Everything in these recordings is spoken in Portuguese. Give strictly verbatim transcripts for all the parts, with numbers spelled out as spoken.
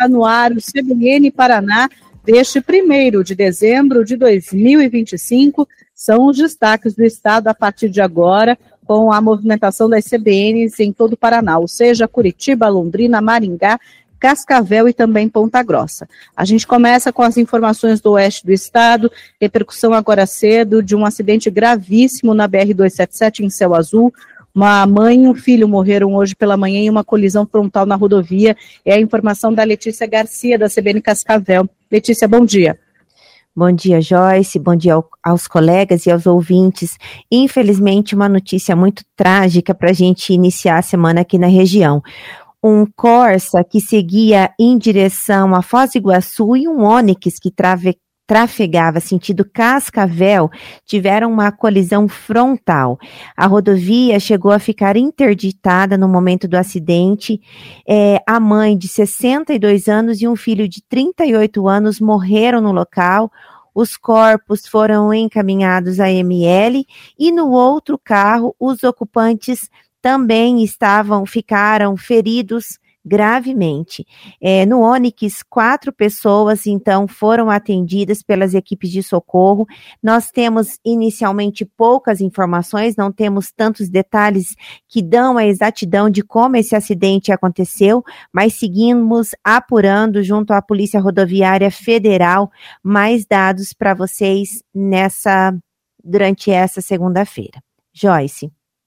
está no ar o C B N Paraná deste primeiro de dezembro de dois mil e vinte e cinco. São os destaques do estado a partir de agora, com a movimentação das C B Ns em todo o Paraná, ou seja, Curitiba, Londrina, Maringá, Cascavel e também Ponta Grossa. A gente começa com as informações do oeste do estado, repercussão agora cedo de um acidente gravíssimo na B R duzentos e setenta e sete em Céu Azul. Uma mãe e um filho morreram hoje pela manhã em uma colisão frontal na rodovia. É a informação da Letícia Garcia, da C B N Cascavel. Letícia, bom dia. Bom dia, Joyce, bom dia ao, aos colegas e aos ouvintes. Infelizmente, uma notícia muito trágica para a gente iniciar a semana aqui na região. Um Corsa que seguia em direção a Foz do Iguaçu e um Onix que trave, trafegava sentido Cascavel tiveram uma colisão frontal. A rodovia chegou a ficar interditada no momento do acidente. É, a mãe de sessenta e dois anos e um filho de trinta e oito anos morreram no local. Os corpos foram encaminhados à M L e no outro carro os ocupantes também estavam, ficaram feridos gravemente. É, no Onix, quatro pessoas, então, foram atendidas pelas equipes de socorro. Nós temos, inicialmente, poucas informações, não temos tantos detalhes que dão a exatidão de como esse acidente aconteceu, mas seguimos apurando, junto à Polícia Rodoviária Federal, mais dados para vocês nessa, durante essa segunda-feira. Joyce.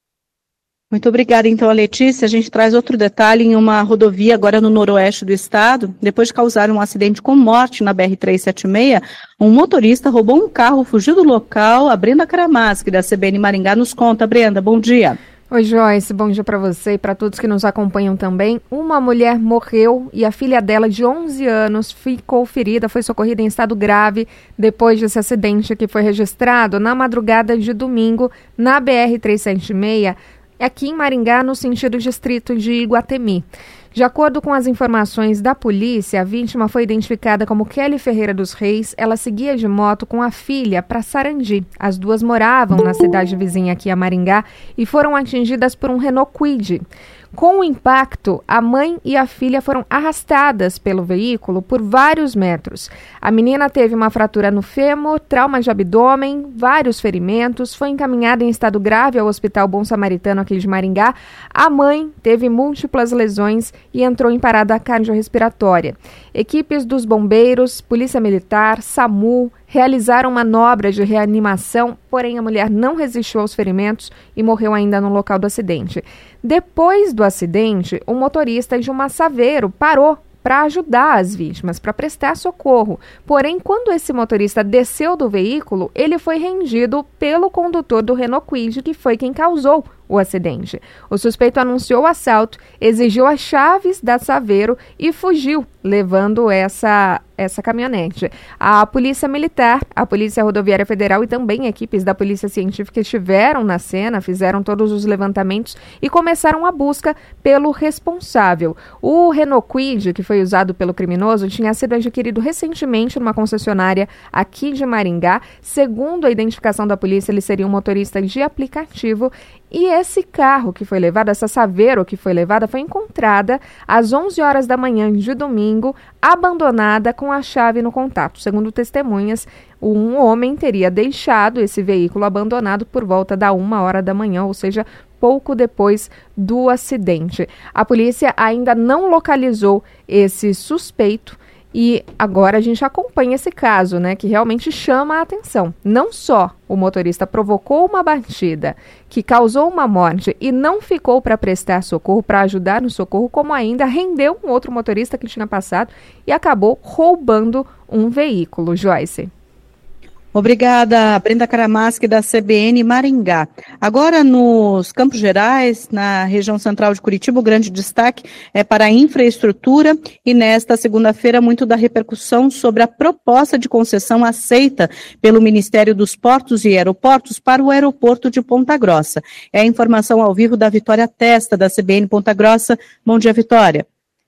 Muito obrigada, então, a Letícia. A gente traz outro detalhe em uma rodovia agora no noroeste do estado. Depois de causar um acidente com morte na B R trezentos e setenta e seis, um motorista roubou um carro, fugiu do local. A Brenda Karamaski, da C B N Maringá, nos conta. Brenda, bom dia. Oi, Joyce, bom dia para você e para todos que nos acompanham também. Uma mulher morreu e a filha dela, de onze anos, ficou ferida, foi socorrida em estado grave depois desse acidente que foi registrado na madrugada de domingo na B R trezentos e setenta e seis, aqui em Maringá, no sentido distrito de Iguatemi. De acordo com as informações da polícia, a vítima foi identificada como Kelly Ferreira dos Reis. Ela seguia de moto com a filha para Sarandi. As duas moravam na cidade vizinha aqui a Maringá e foram atingidas por um Renault Kwid. Com o impacto, a mãe e a filha foram arrastadas pelo veículo por vários metros. A menina teve uma fratura no fêmur, trauma de abdômen, vários ferimentos, foi encaminhada em estado grave ao Hospital Bom Samaritano aqui de Maringá. A mãe teve múltiplas lesões e entrou em parada cardiorrespiratória. Equipes dos bombeiros, Polícia Militar, SAMU, realizaram manobra de reanimação, porém a mulher não resistiu aos ferimentos e morreu ainda no local do acidente. Depois do acidente, o motorista de uma Saveiro parou para ajudar as vítimas, para prestar socorro. Porém, quando esse motorista desceu do veículo, ele foi rendido pelo condutor do Renault Kwid, que foi quem causou o acidente. O suspeito anunciou o assalto, exigiu as chaves da Saveiro e fugiu, levando essa, essa caminhonete. A Polícia Militar, a Polícia Rodoviária Federal e também equipes da Polícia Científica estiveram na cena, fizeram todos os levantamentos e começaram a busca pelo responsável. O Renault Kwid, que foi usado pelo criminoso, tinha sido adquirido recentemente numa concessionária aqui de Maringá. Segundo a identificação da polícia, ele seria um motorista de aplicativo. E esse carro que foi levado, essa Saveiro que foi levada, foi encontrada às onze horas da manhã de domingo, abandonada com a chave no contato. Segundo testemunhas, um homem teria deixado esse veículo abandonado por volta da uma hora da manhã, ou seja, pouco depois do acidente. A polícia ainda não localizou esse suspeito. E agora a gente acompanha esse caso, né, que realmente chama a atenção. Não só o motorista provocou uma batida que causou uma morte e não ficou para prestar socorro, para ajudar no socorro, como ainda rendeu um outro motorista que tinha passado e acabou roubando um veículo. Joyce. Obrigada, Brenda Karamaski, da C B N Maringá. Agora, nos Campos Gerais, na região central de Curitiba, o grande destaque é para a infraestrutura e nesta segunda-feira, muito da repercussão sobre a proposta de concessão aceita pelo Ministério dos Portos e Aeroportos para o aeroporto de Ponta Grossa. É a informação ao vivo da Vitória Testa, da C B N Ponta Grossa. Bom dia, Vitória.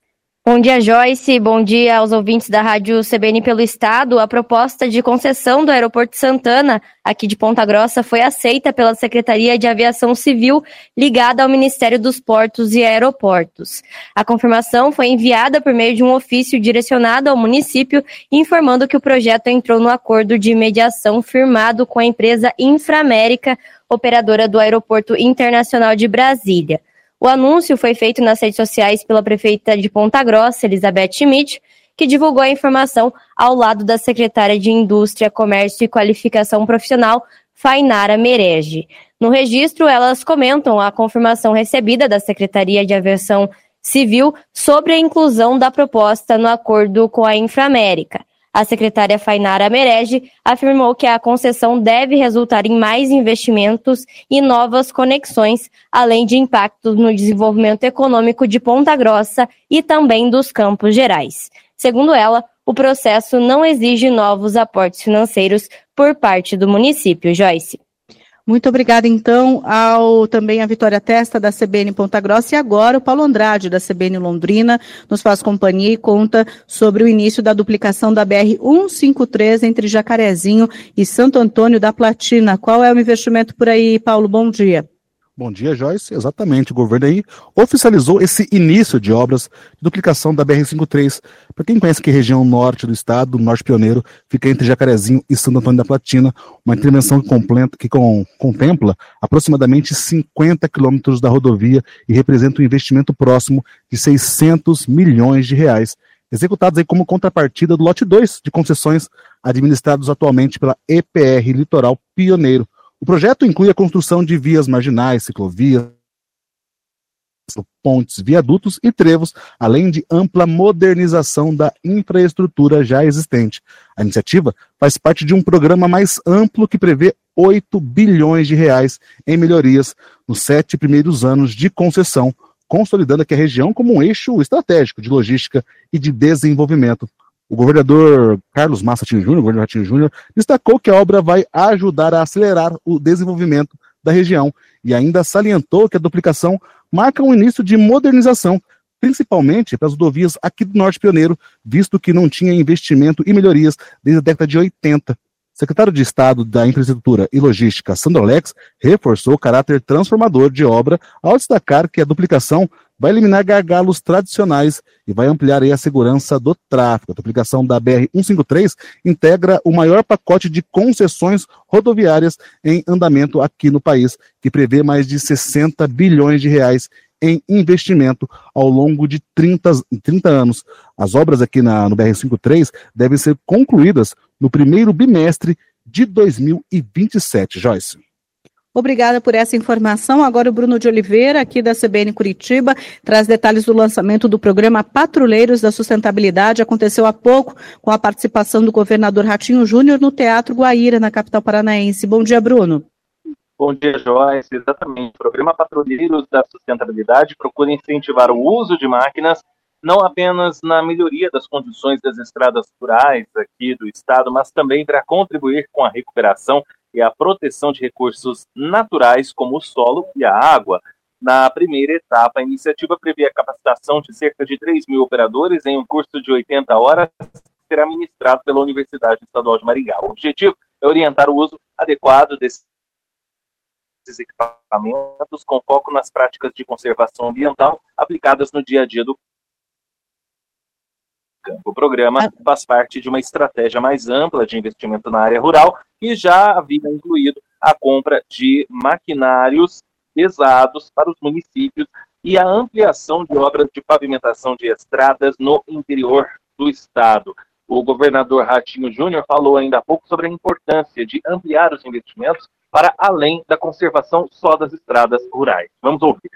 Bom dia, Joyce. Bom dia aos ouvintes da Rádio C B N pelo Estado. A proposta de concessão do Aeroporto Santana, aqui de Ponta Grossa, foi aceita pela Secretaria de Aviação Civil, ligada ao Ministério dos Portos e Aeroportos. A confirmação foi enviada por meio de um ofício direcionado ao município, informando que o projeto entrou no acordo de mediação firmado com a empresa Inframérica, operadora do Aeroporto Internacional de Brasília. O anúncio foi feito nas redes sociais pela prefeita de Ponta Grossa, Elizabeth Schmidt, que divulgou a informação ao lado da secretária de Indústria, Comércio e Qualificação Profissional, Fainara Merege. No registro, elas comentam a confirmação recebida da Secretaria de Aviação Civil sobre a inclusão da proposta no acordo com a Inframérica. A secretária Fainara Merege afirmou que a concessão deve resultar em mais investimentos e novas conexões, além de impactos no desenvolvimento econômico de Ponta Grossa e também dos Campos Gerais. Segundo ela, o processo não exige novos aportes financeiros por parte do município. Joyce. Muito obrigada, então, ao também a Vitória Testa, da C B N Ponta Grossa, e agora o Paulo Andrade, da C B N Londrina, nos faz companhia e conta sobre o início da duplicação da B R cento e cinquenta e três entre Jacarezinho e Santo Antônio da Platina. Qual é o investimento por aí, Paulo? Bom dia. Bom dia, Joyce. Exatamente, o governo aí oficializou esse início de obras de duplicação da B R cento e cinquenta e três. Para quem conhece que a região norte do estado, norte pioneiro, fica entre Jacarezinho e Santo Antônio da Platina, uma intervenção que, completa, que com, contempla aproximadamente cinquenta quilômetros da rodovia e representa um investimento próximo de seiscentos milhões de reais, executados aí como contrapartida do lote dois de concessões administrados atualmente pela E P R Litoral Pioneiro. O projeto inclui a construção de vias marginais, ciclovias, pontes, viadutos e trevos, além de ampla modernização da infraestrutura já existente. A iniciativa faz parte de um programa mais amplo que prevê oito bilhões de reais em melhorias nos sete primeiros anos de concessão, consolidando aqui a região como um eixo estratégico de logística e de desenvolvimento. O governador Carlos Massa Ratinho Júnior, o governador Ratinho Júnior, destacou que a obra vai ajudar a acelerar o desenvolvimento da região e ainda salientou que a duplicação marca um início de modernização, principalmente para as rodovias aqui do Norte Pioneiro, visto que não tinha investimento e melhorias desde a década de oitenta. O secretário de Estado da Infraestrutura e Logística, Sandro Alex, reforçou o caráter transformador de obra ao destacar que a duplicação vai eliminar gargalos tradicionais e vai ampliar aí a segurança do tráfego. A duplicação da B R cento e cinquenta e três integra o maior pacote de concessões rodoviárias em andamento aqui no país, que prevê mais de sessenta bilhões de reais em investimento ao longo de trinta, trinta anos. As obras aqui na, no B R cento e cinquenta e três devem ser concluídas no primeiro bimestre de dois mil e vinte e sete. Joyce. Obrigada por essa informação. Agora o Bruno de Oliveira, aqui da C B N Curitiba, traz detalhes do lançamento do programa Patrulheiros da Sustentabilidade. Aconteceu há pouco com a participação do governador Ratinho Júnior no Teatro Guaíra, na capital paranaense. Bom dia, Bruno. Bom dia, Joyce. Exatamente. O programa Patrulheiros da Sustentabilidade procura incentivar o uso de máquinas não apenas na melhoria das condições das estradas rurais aqui do estado, mas também para contribuir com a recuperação e a proteção de recursos naturais como o solo e a água. Na primeira etapa, a iniciativa prevê a capacitação de cerca de três mil operadores em um curso de oitenta horas que será ministrado pela Universidade Estadual de Maringá. O objetivo é orientar o uso adequado desses equipamentos com foco nas práticas de conservação ambiental aplicadas no dia a dia do campo. O programa faz parte de uma estratégia mais ampla de investimento na área rural que já havia incluído a compra de maquinários pesados para os municípios e a ampliação de obras de pavimentação de estradas no interior do estado. O governador Ratinho Júnior falou ainda há pouco sobre a importância de ampliar os investimentos para além da conservação só das estradas rurais. Vamos ouvir.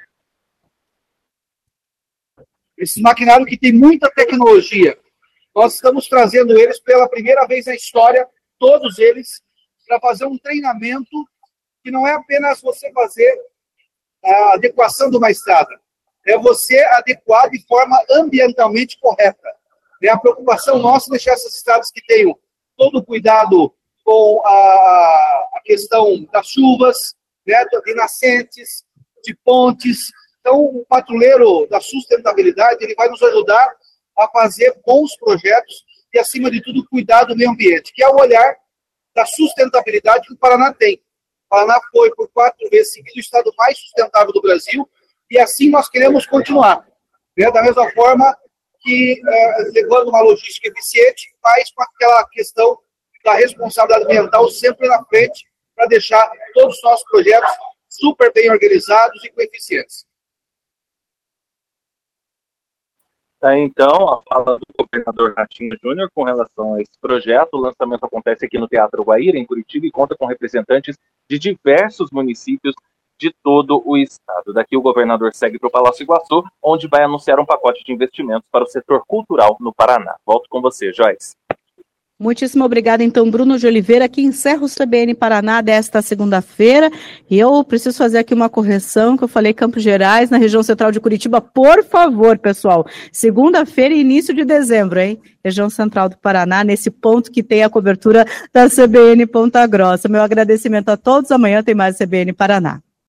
Esse maquinário que tem muita tecnologia, nós estamos trazendo eles pela primeira vez na história, todos eles, para fazer um treinamento que não é apenas você fazer a adequação de uma estrada, é você adequar de forma ambientalmente correta. É a preocupação nossa deixar essas estradas que tenham todo o cuidado com a, a questão das chuvas, né, de nascentes, de pontes. Então, o patrulheiro da sustentabilidade ele vai nos ajudar a fazer bons projetos e, acima de tudo, cuidar do meio ambiente, que é o olhar da sustentabilidade que o Paraná tem. O Paraná foi, por quatro vezes seguidas, o estado mais sustentável do Brasil, e assim nós queremos continuar. Né? Da mesma forma que, é, levando uma logística eficiente, faz com aquela questão da responsabilidade ambiental sempre na frente, para deixar todos os nossos projetos super bem organizados e com eficiência. Tá, então, a fala do governador Ratinho Júnior com relação a esse projeto. O lançamento acontece aqui no Teatro Guaíra, em Curitiba, e conta com representantes de diversos municípios de todo o estado. Daqui o governador segue para o Palácio Iguaçu, onde vai anunciar um pacote de investimentos para o setor cultural no Paraná. Volto com você, Joyce. Muitíssimo obrigada, então, Bruno de Oliveira, que encerra o C B N Paraná desta segunda-feira. E eu preciso fazer aqui uma correção, que eu falei Campos Gerais, na região central de Curitiba. Por favor, pessoal, segunda-feira e início de dezembro, hein? Região central do Paraná, nesse ponto que tem a cobertura da C B N Ponta Grossa. Meu agradecimento a todos. Amanhã tem mais C B N Paraná.